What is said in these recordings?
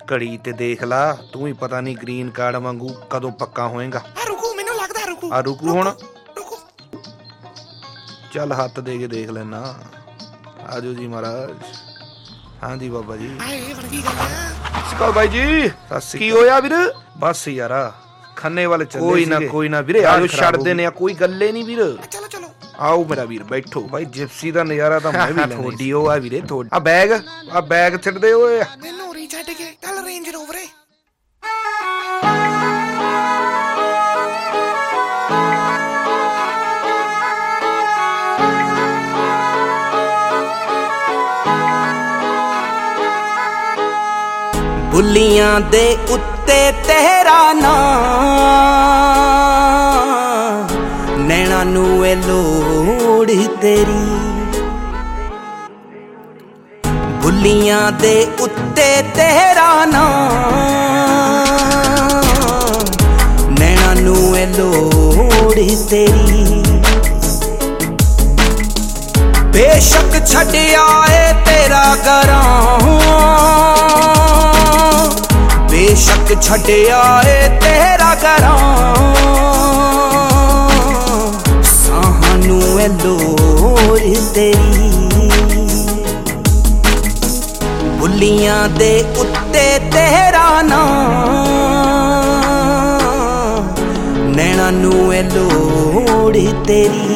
घड़ी ते देख ला तू ही पता नहीं ग्रीन कार्ड वांगू कदों पक्का होएगा। रुको मैनू लगदा रुको रुकू हुण चल हाथ दे के देख लेना। आजो जी महाराज। हाँ जी बाबा जी सकाल भाई जी की होया वीर? बस यार खन्ने वाले चले कोई ना वीरे आजो छड़ देने कोई गल्ले नहीं वीर। चलो चलो आओ मेरा वीर बैठो भाई जिप्सी दा नजारा तां मैं भी लेना थोड़ी ओ आ वीरे थोड़ी आ बैग छिड़ दे ओए मैनू री छड़ के चल रेंज रोवर बुलियां दे उत्ते तेरा नाम नैना नू ए लोड़ तेरी। बुलियां दे उत्ते तेरा नाम नैना नू ए लोड़ तेरी। बेशक छड्डिया ए तेरा घरां बेशक छड्डिया ए तेरा घरां सानू ए लोड़ तेरी। बुलियां दे उत्ते तेरा नाम नैना नू ए लोड़ तेरी।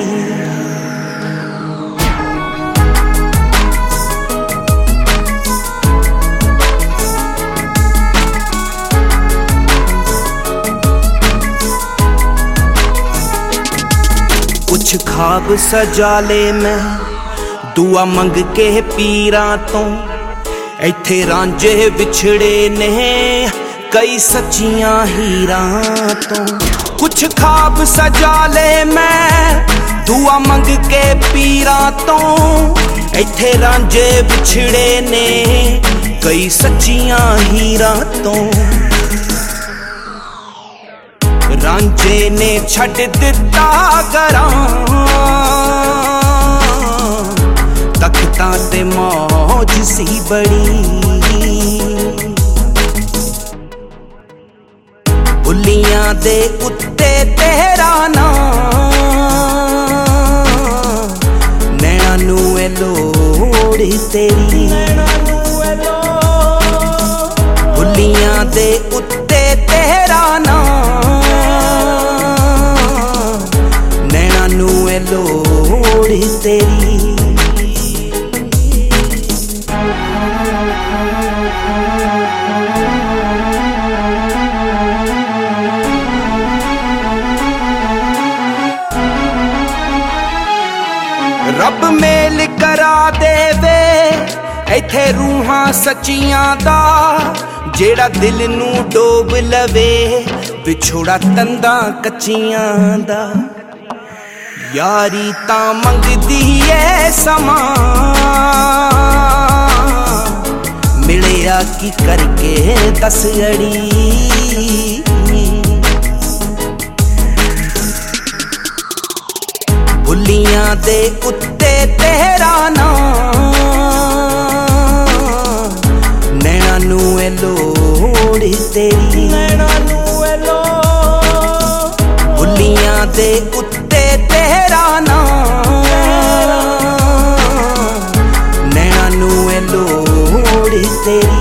कुछ ख्वाब सजा ले मैं दुआ मंग के पीरां तो इत्थे रांझे विछड़े ने कई सच्चियां हीरां तो। कुछ ख्वाब सजा ले मैं दुआ मंग के पीरां तो इत्थे रांझे विछड़े ने कई सच्चियां हीरां तो। रांझे ने छड्ड दिता घरां तख्तां ते मौज सी बड़ी। बुलियां दे उत्ते तेरा नाम नैना नू ए लोड़ तेरी। बुलियां दे उत्ते तेरा नाम नैना नू ए लोड़ तेरी। रब मेल करा देवे इत्थे रूहां सच्चियां दा जेड़ा दिल नू डोब लवे विछोड़ा तंदां कच्चियां दा। यारी तां मंगदी ऐ समा मिलिया की करके दस अड़ी। बुलियां दे उत्ते तेरा नाम नैना नू ए लोड़ तेरी। बुलियां दे उत्ते तेरा नाम नैना नू ए लोड़ तेरी।